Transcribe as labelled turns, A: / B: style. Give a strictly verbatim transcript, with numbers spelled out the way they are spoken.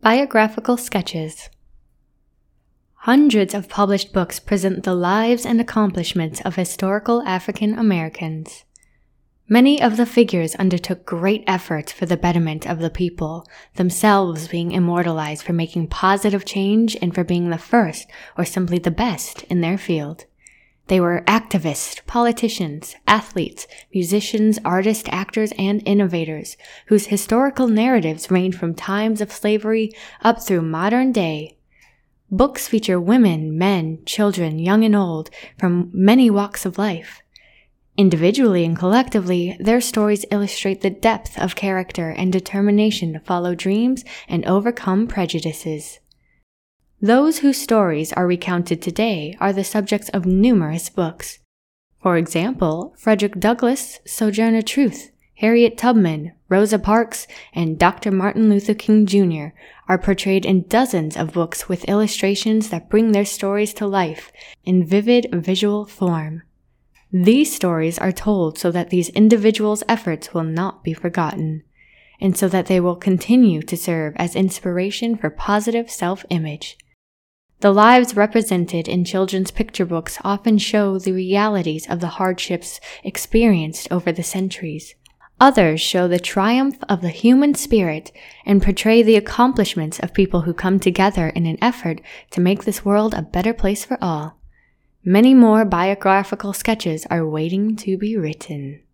A: Biographical sketches. Hundreds of published books present the lives and accomplishments of historical African Americans. Many of the figures undertook great efforts for the betterment of the people, themselves being immortalized for making positive change and for being the first or simply the best in their field. They were activists, politicians, athletes, musicians, artists, actors, and innovators, whose historical narratives range from times of slavery up through modern day. Books feature women, men, children, young and old, from many walks of life. Individually and collectively, their stories illustrate the depth of character and determination to follow dreams and overcome prejudices. Those whose stories are recounted today are the subjects of numerous books. For example, Frederick Douglass, Sojourner Truth, Harriet Tubman, Rosa Parks, and Doctor Martin Luther King Junior are portrayed in dozens of books with illustrations that bring their stories to life in vivid visual form. These stories are told so that these individuals' efforts will not be forgotten, and so that they will continue to serve as inspiration for positive self-image. The lives represented in children's picture books often show the realities of the hardships experienced over the centuries. Others show the triumph of the human spirit and portray the accomplishments of people who come together in an effort to make this world a better place for all. Many more biographical sketches are waiting to be written.